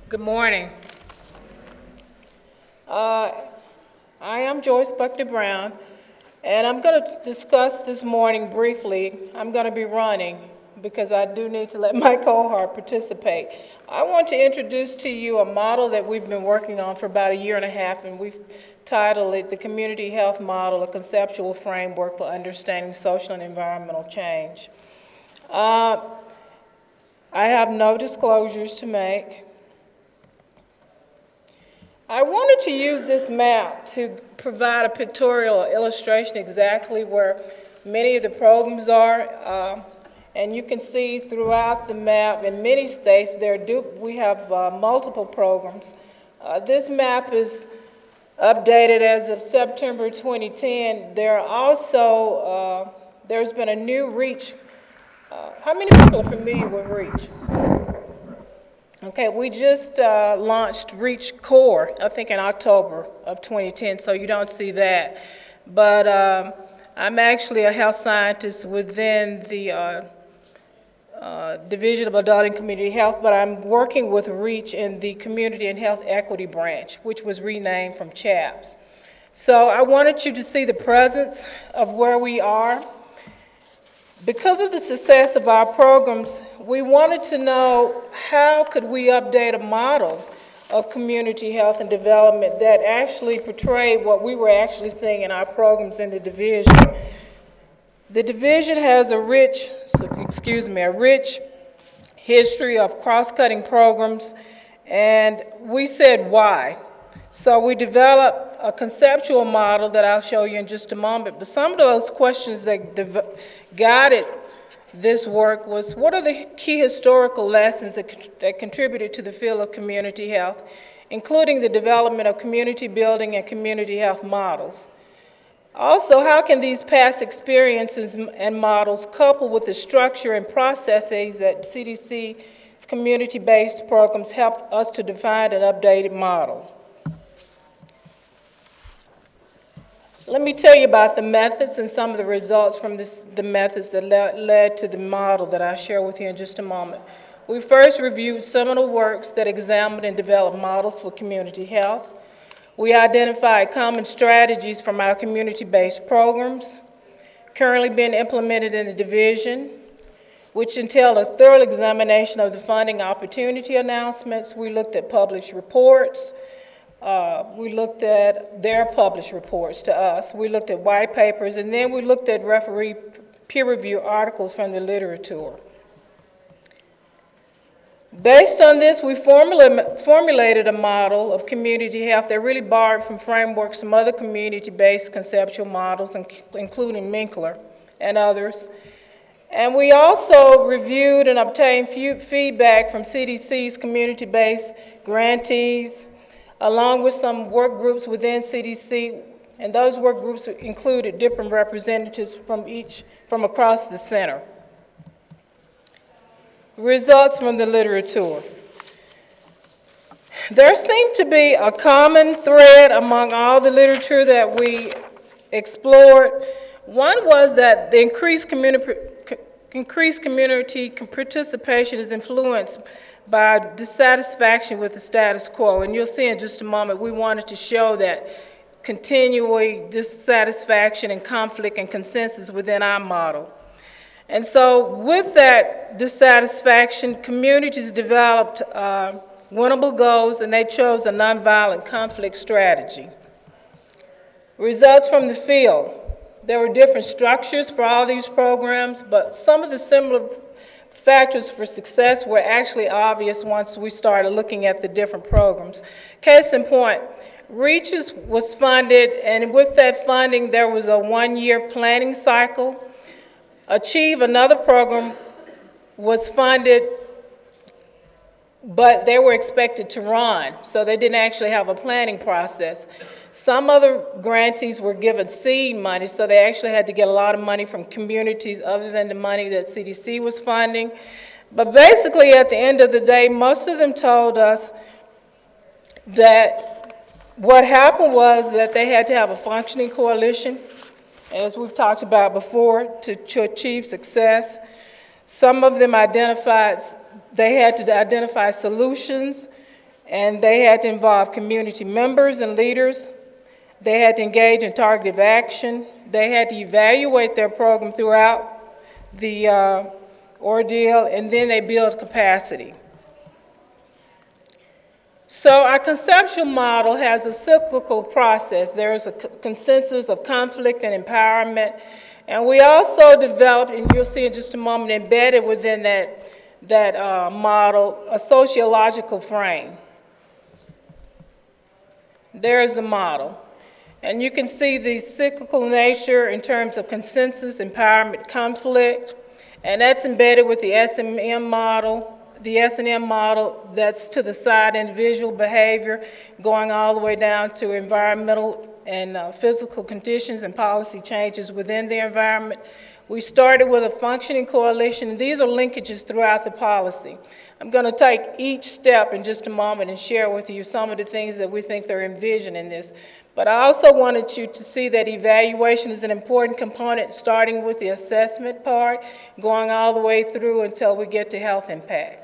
Good morning. Uh, I am Joyce Buckner Brown, and I'm going to discuss this morning briefly. I'm going to be running because I do need to let my cohort participate. I want to introduce to you a model that we've been working on for about a year and a half, and we've titled it the Community Health Model, a Conceptual Framework for Understanding Social and Environmental Change. I have no disclosures to make. I wanted to use this map to provide a pictorial illustration exactly where many of the programs are. And you can see throughout the map in many states we have multiple programs. This map is updated as of September 2010. There's been a new REACH. How many people are familiar with REACH? Okay, we just launched REACH Core, I think in October of 2010, so you don't see that. But I'm actually a health scientist within the Division of Adult and Community Health, but I'm working with REACH in the Community and Health Equity Branch, which was renamed from CHAPS. So I wanted you to see the presence of where we are. Because of the success of our programs, we wanted to know how could we update a model of community health and development that actually portrayed what we were actually seeing in our programs in the division. The division has a rich history of cross-cutting programs, and we said why. So we developed a conceptual model that I'll show you in just a moment, but some of those questions that guided this work was, what are the key historical lessons that contributed to the field of community health, including the development of community building and community health models? Also, how can these past experiences and models couple with the structure and processes that CDC's community-based programs help us to define an updated model? Let me tell you about the methods and some of the results from the methods that led to the model that I'll share with you in just a moment. We first reviewed seminal works that examined and developed models for community health. We identified common strategies from our community-based programs currently being implemented in the division, which entailed a thorough examination of the funding opportunity announcements. We looked at published reports. We looked at their published reports to us. We looked at white papers, and then we looked at referee peer-reviewed articles from the literature. Based on this, we formulated a model of community health that really borrowed from frameworks from other community-based conceptual models, including Minkler and others. And we also reviewed and obtained feedback from CDC's community-based grantees, along with some work groups within CDC, and those work groups included different representatives from across the center. Results from the literature. There seemed to be a common thread among all the literature that we explored. One was that the increased community participation is influenced by dissatisfaction with the status quo. And you'll see in just a moment, we wanted to show that continuing dissatisfaction and conflict and consensus within our model. And so with that dissatisfaction, communities developed winnable goals, and they chose a nonviolent conflict strategy. Results from the field. There were different structures for all these programs, but some of the similar factors for success were actually obvious once we started looking at the different programs. Case in point, REACH was funded, and with that funding, there was a one-year planning cycle. Achieve, another program, was funded, but they were expected to run, so they didn't actually have a planning process. Some other grantees were given seed money, so they actually had to get a lot of money from communities other than the money that CDC was funding. But basically, at the end of the day, most of them told us that what happened was that they had to have a functioning coalition, as we've talked about before, to achieve success. Some of them identified, they had to identify solutions and they had to involve community members and leaders. They had to engage in targeted action. They had to evaluate their program throughout the ordeal, and then they build capacity. So our conceptual model has a cyclical process. There is a consensus of conflict and empowerment. And we also developed, and you'll see in just a moment, embedded within that model, a sociological frame. There's the model. And you can see the cyclical nature in terms of consensus, empowerment, conflict, and that's embedded with the S&M model. The S&M model, that's to the side, individual behavior, going all the way down to environmental and physical conditions and policy changes within the environment. We started with a functioning coalition. These are linkages throughout the policy. I'm going to take each step in just a moment and share with you some of the things that we think they're envisioned in this. But I also wanted you to see that evaluation is an important component, starting with the assessment part, going all the way through until we get to health impact.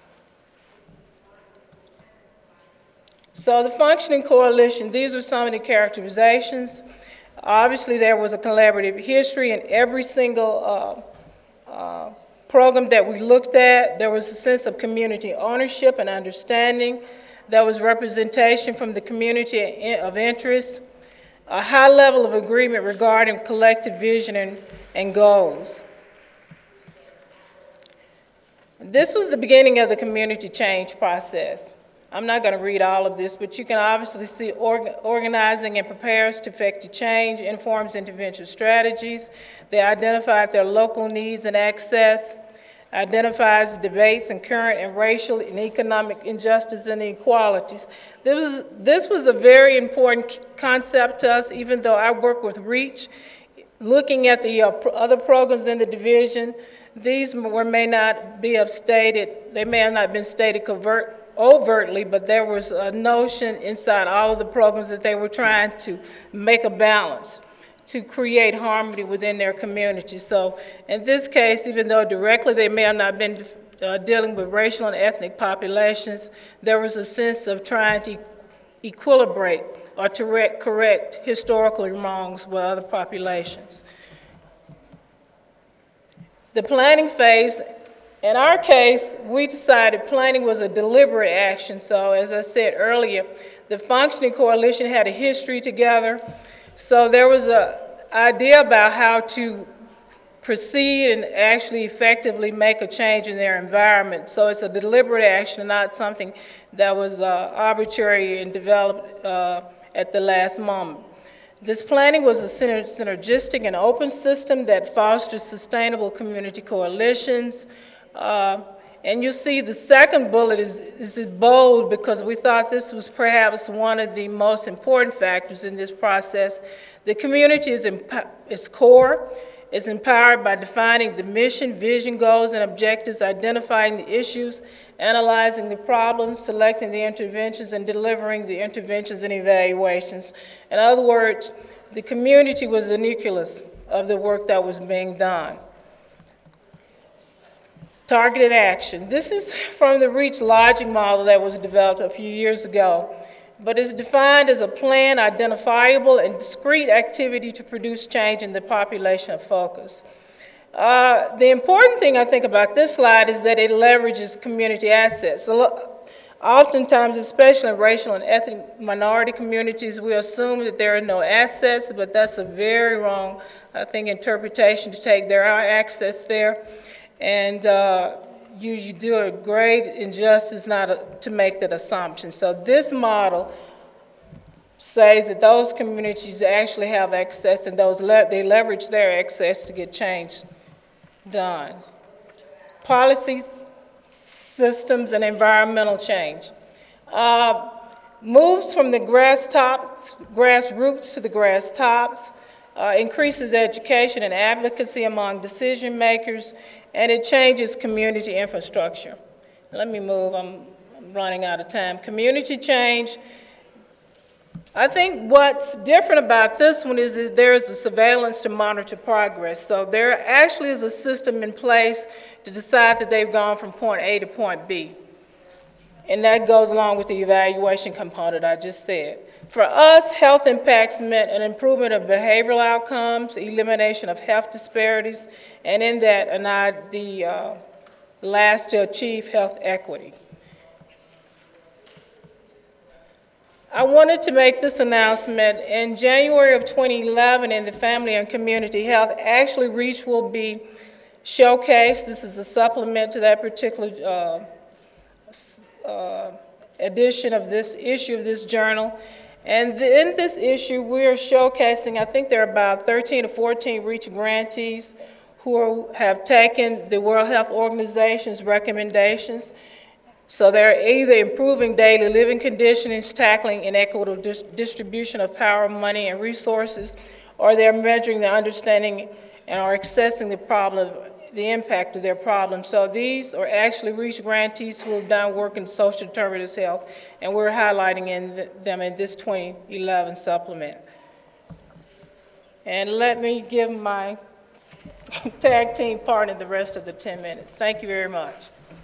So the functioning coalition, these are some of the characterizations. Obviously, there was a collaborative history in every single program that we looked at. There was a sense of community ownership and understanding. There was representation from the community of interest, a high level of agreement regarding collective vision and goals. This was the beginning of the community change process. I'm not going to read all of this, but you can obviously see organizing and prepares to effective change, informs intervention strategies. They identified their local needs and access, identifies debates and current and racial and economic injustice and inequalities. This was a very important concept to us, even though I work with REACH, looking at the other programs in the division. These may not be they may have not been stated overtly, but there was a notion inside all of the programs that they were trying to make a balance, to create harmony within their community. So in this case, even though directly they may have not been dealing with racial and ethnic populations, there was a sense of trying to equilibrate or to correct historical wrongs with other populations. The planning phase, in our case, we decided planning was a deliberate action. So as I said earlier, the functioning coalition had a history together. So there was an idea about how to proceed and actually effectively make a change in their environment. So it's a deliberate action, not something that was arbitrary and developed at the last moment. This planning was a synergistic and open system that fosters sustainable community coalitions. And you see the second bullet is bold because we thought this was perhaps one of the most important factors in this process. The community is core. It's empowered by defining the mission, vision, goals, and objectives, identifying the issues, analyzing the problems, selecting the interventions, and delivering the interventions and evaluations. In other words, the community was the nucleus of the work that was being done. Targeted action. This is from the REACH logic model that was developed a few years ago, but is defined as a planned, identifiable, and discrete activity to produce change in the population of focus. The important thing I think about this slide is that it leverages community assets. Oftentimes, especially in racial and ethnic minority communities, we assume that there are no assets, but that's a very wrong, I think, interpretation to take. There are assets there, and you do a great injustice not to make that assumption. So this model says that those communities actually have access, and they leverage their access to get change done. Policies, systems, and environmental change. Moves from the grassroots to the grass tops, increases education and advocacy among decision makers, and it changes community infrastructure. Let me move, I'm running out of time. Community change. I think what's different about this one is that there is a surveillance to monitor progress. So there actually is a system in place to decide that they've gone from point A to point B. And that goes along with the evaluation component I just said. For us, health impacts meant an improvement of behavioral outcomes, elimination of health disparities, and in that, the last to achieve health equity. I wanted to make this announcement. In January of 2011 in the Family and Community Health, actually REACH will be showcased. This is a supplement to that particular edition of this issue of this journal. And in this issue, we are showcasing, I think there are about 13 or 14 REACH grantees who have taken the World Health Organization's recommendations. So they're either improving daily living conditions, tackling inequitable distribution of power, money, and resources, or they're measuring the understanding and are assessing the impact of their problems. So these are actually REACH grantees who have done work in social determinants of health, and we're highlighting them in this 2011 supplement. And let me give my tag team partner the rest of the 10 minutes. Thank you very much.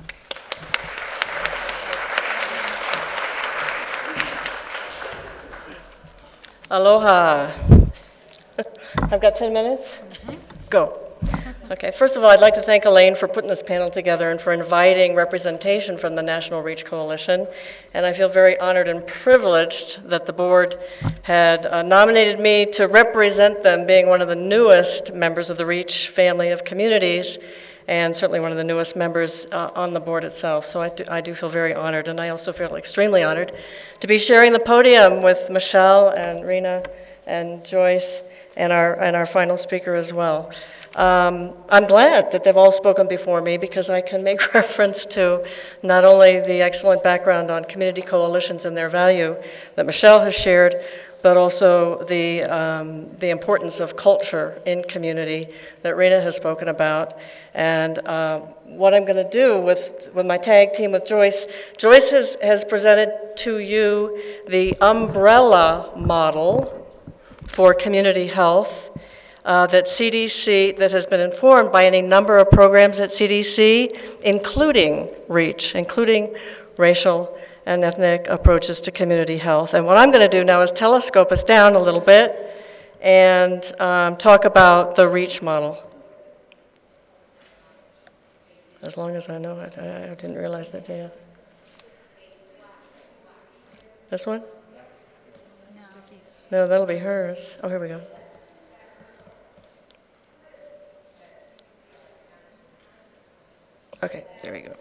Aloha. I've got 10 minutes? Go. Okay, first of all, I'd like to thank Elaine for putting this panel together and for inviting representation from the National REACH Coalition. And I feel very honored and privileged that the board had nominated me to represent them, being one of the newest members of the REACH family of communities, and certainly one of the newest members on the board itself. So I do feel very honored, and I also feel extremely honored to be sharing the podium with Michelle and Rena and Joyce and our final speaker as well. I'm glad that they've all spoken before me because I can make reference to not only the excellent background on community coalitions and their value that Michelle has shared, but also the importance of culture in community that Rena has spoken about. And what I'm going to do with my tag team with Joyce, Joyce has presented to you the umbrella model for community health that CDC, that has been informed by any number of programs at CDC, including REACH, including racial and ethnic approaches to community health. And what I'm going to do now is telescope us down a little bit and talk about the REACH model. As long as I know it. I didn't realize that yet. This one? No, that'll be hers. Oh, here we go. Okay, there we go.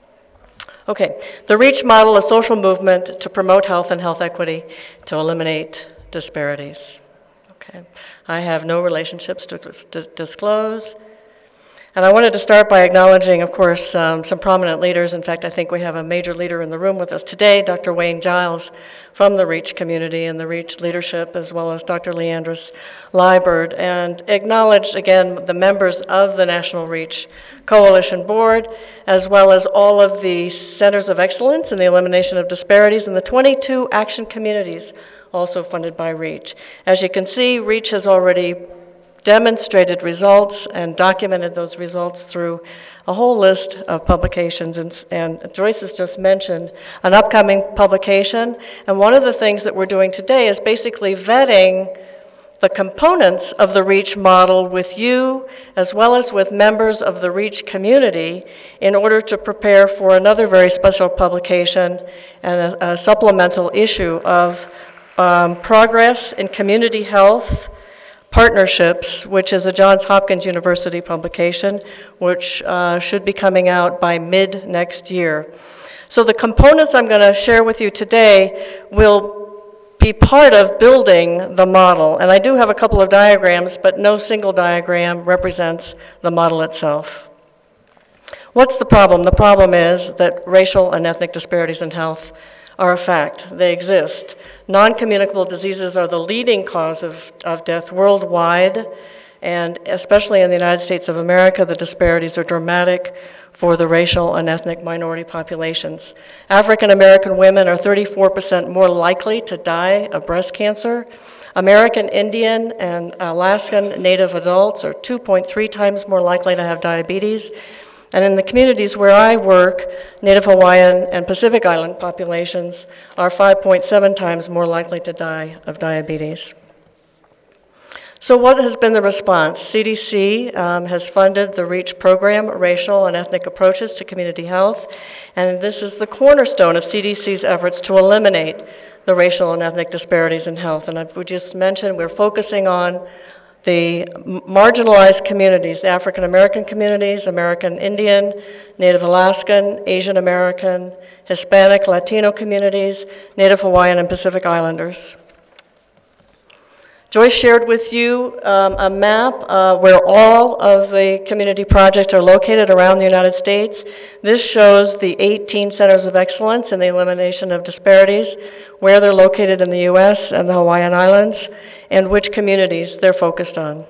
Okay, the REACH model, a social movement to promote health and health equity, to eliminate disparities. Okay, I have no relationships to disclose. And I wanted to start by acknowledging, of course, some prominent leaders. In fact, I think we have a major leader in the room with us today, Dr. Wayne Giles from the REACH community and the REACH leadership, as well as Dr. Leandris Liburd, and acknowledge, again, the members of the National REACH Coalition Board, as well as all of the centers of excellence in the elimination of disparities and the 22 action communities also funded by REACH. As you can see, REACH has already demonstrated results and documented those results through a whole list of publications, and Joyce has just mentioned an upcoming publication, and one of the things that we're doing today is basically vetting the components of the REACH model with you as well as with members of the REACH community in order to prepare for another very special publication and a supplemental issue of Progress in Community Health Partnerships, which is a Johns Hopkins University publication, which should be coming out by mid next year. So the components I'm going to share with you today will be part of building the model. And I do have a couple of diagrams, but no single diagram represents the model itself. What's the problem? The problem is that racial and ethnic disparities in health are a fact. They exist. Non-communicable diseases are the leading cause of death worldwide, and especially in the United States of America, the disparities are dramatic for the racial and ethnic minority populations. African American women are 34% more likely to die of breast cancer. American Indian and Alaskan Native adults are 2.3 times more likely to have diabetes. And in the communities where I work, Native Hawaiian and Pacific Island populations are 5.7 times more likely to die of diabetes. So what has been the response? CDC has funded the REACH program, Racial and Ethnic Approaches to Community Health, and this is the cornerstone of CDC's efforts to eliminate the racial and ethnic disparities in health. And we just mentioned we're focusing on the marginalized communities, the African American communities, American Indian, Native Alaskan, Asian American, Hispanic, Latino communities, Native Hawaiian, and Pacific Islanders. Joyce shared with you a map where all of the community projects are located around the United States. This shows the 18 centers of excellence in the elimination of disparities, where they're located in the U.S. and the Hawaiian Islands, and which communities they're focused on.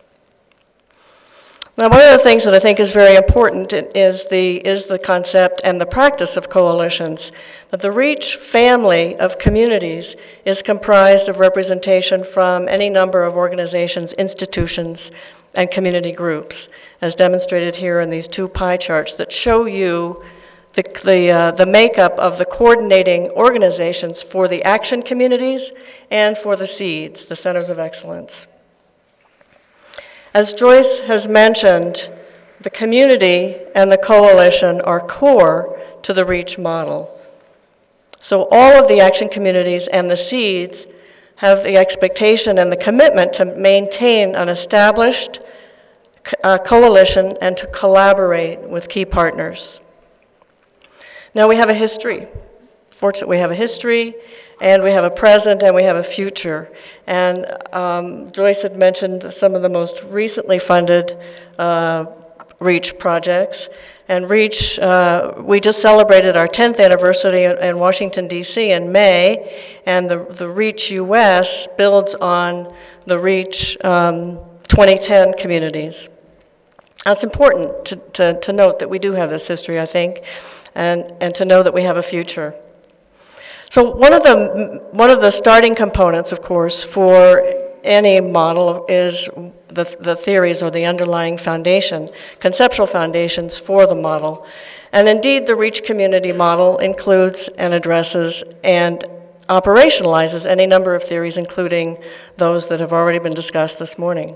Now, one of the things that I think is very important is the concept and the practice of coalitions. That the REACH family of communities is comprised of representation from any number of organizations, institutions, and community groups, as demonstrated here in these two pie charts that show you the makeup of the coordinating organizations for the action communities and for the SEEDS, the Centers of Excellence. As Joyce has mentioned, the community and the coalition are core to the REACH model. So all of the action communities and the SEEDS have the expectation and the commitment to maintain an established coalition and to collaborate with key partners. Now we have a history. Fortunately, we have a history, and we have a present, and we have a future. And Joyce had mentioned some of the most recently funded REACH projects. And REACH, we just celebrated our 10th anniversary in Washington, D.C. in May, and the REACH U.S. builds on the REACH 2010 communities. Now, it's important to note that we do have this history, I think, and to know that we have a future. So one of the starting components, of course, for any model is the theories or the underlying foundation, conceptual foundations for the model. And indeed, the REACH community model includes and addresses and operationalizes any number of theories, including those that have already been discussed this morning.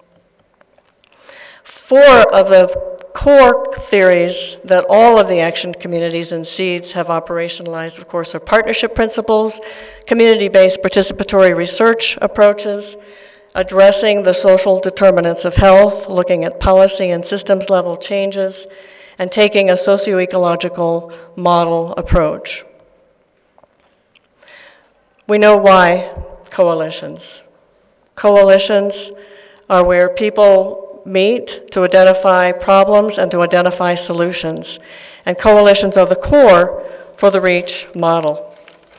4 of the core theories that all of the action communities and SEEDS have operationalized, of course, are partnership principles, community-based participatory research approaches, addressing the social determinants of health, looking at policy and systems level changes, and taking a socio-ecological model approach. We know why coalitions. Coalitions are where people meet to identify problems and to identify solutions. And coalitions are the core for the REACH model.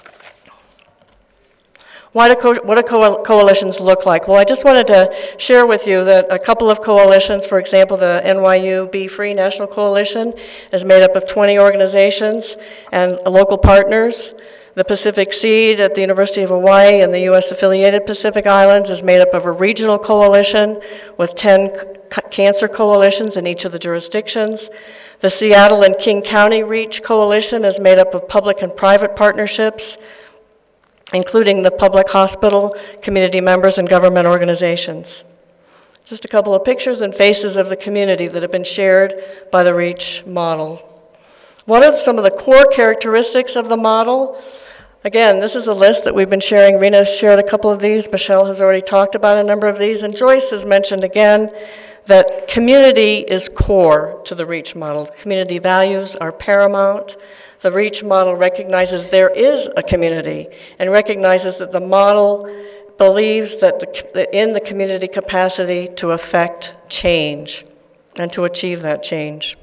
What do coalitions look like? Well, I just wanted to share with you that a couple of coalitions, for example, the NYU Be Free National Coalition is made up of 20 organizations and local partners. The Pacific SEED at the University of Hawaii and the U.S.-affiliated Pacific Islands is made up of a regional coalition with 10 cancer coalitions in each of the jurisdictions. The Seattle and King County REACH Coalition is made up of public and private partnerships, including the public hospital, community members, and government organizations. Just a couple of pictures and faces of the community that have been shared by the REACH model. What are some of the core characteristics of the model? Again, this is a list that we've been sharing. Rena shared a couple of these. Michelle has already talked about a number of these. And Joyce has mentioned again that community is core to the REACH model. Community values are paramount. The REACH model recognizes there is a community and recognizes that the model believes that in the community capacity to affect change and to achieve that change.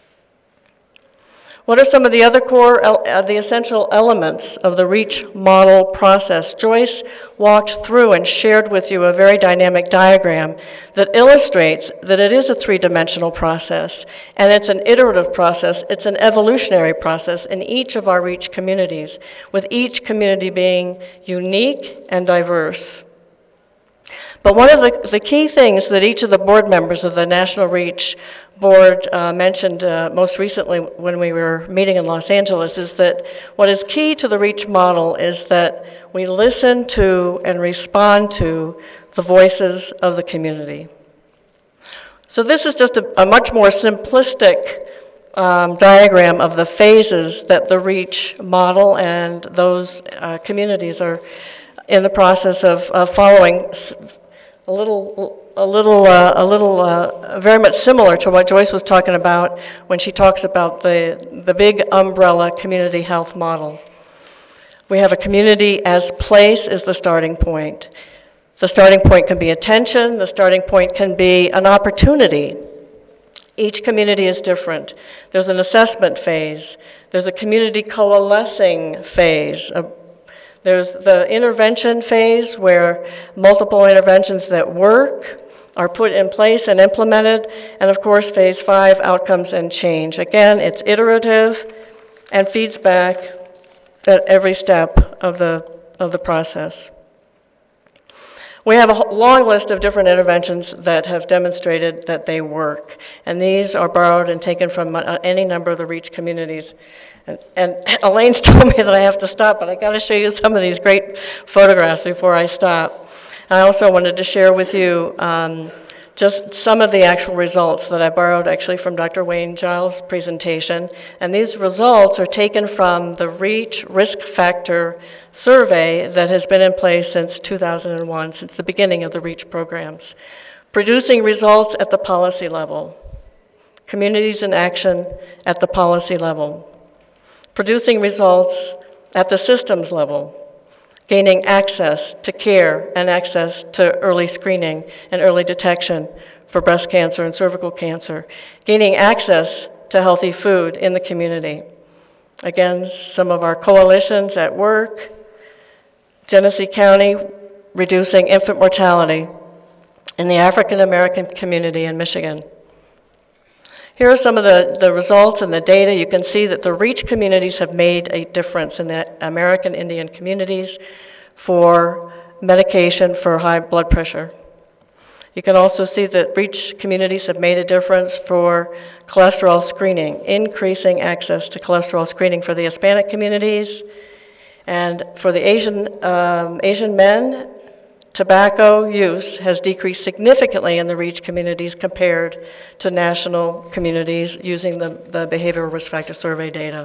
What are some of the other core, the essential elements of the REACH model process? Joyce walked through and shared with you a very dynamic diagram that illustrates that it is a three-dimensional process, and it's an iterative process. It's an evolutionary process in each of our REACH communities, with each community being unique and diverse. But one of the key things that each of the board members of the National REACH board mentioned most recently when we were meeting in Los Angeles is that what is key to the REACH model is that we listen to and respond to the voices of the community. So this is just a much more simplistic diagram of the phases that the REACH model and those communities are in the process of following. Very much similar to what Joyce was talking about when she talks about the big umbrella community health model. We have a community as place is the starting point. The starting point can be attention. The starting point can be an opportunity. Each community is different. There's an assessment phase. There's a community coalescing phase. There's the intervention phase where multiple interventions that work are put in place and implemented. And of course, phase 5, outcomes and change. Again, it's iterative and feeds back at every step of the process. We have a long list of different interventions that have demonstrated that they work, and these are borrowed and taken from any number of the REACH communities. And Elaine's told me that I have to stop, but I got to show you some of these great photographs before I stop. I also wanted to share with you just some of the actual results that I borrowed actually from Dr. Wayne Giles' presentation. And these results are taken from the REACH risk factor survey that has been in place since 2001, since the beginning of the REACH programs. Producing results at the policy level. Communities in action at the policy level. Producing results at the systems level. Gaining access to care and access to early screening and early detection for breast cancer and cervical cancer. Gaining access to healthy food in the community. Again, some of our coalitions at work. Genesee County reducing infant mortality in the African American community in Michigan. Here are some of the results and the data. You can see that the REACH communities have made a difference in the American Indian communities for medication for high blood pressure. You can also see that REACH communities have made a difference for cholesterol screening, increasing access to cholesterol screening for the Hispanic communities. And for the Asian men, tobacco use has decreased significantly in the REACH communities compared to national communities using the behavioral risk factor survey data.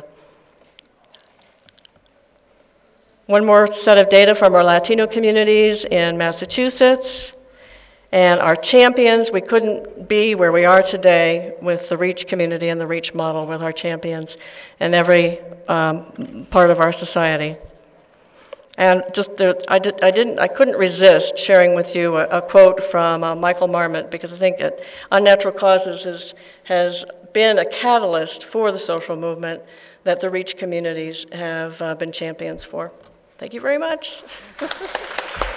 One more set of data from our Latino communities in Massachusetts. And our champions, we couldn't be where we are today with the REACH community and the REACH model with our champions in every part of our society. And just I couldn't resist sharing with you a quote from Michael Marmot, because I think that Unnatural Causes has been a catalyst for the social movement that the REACH communities have been champions for. Thank you very much.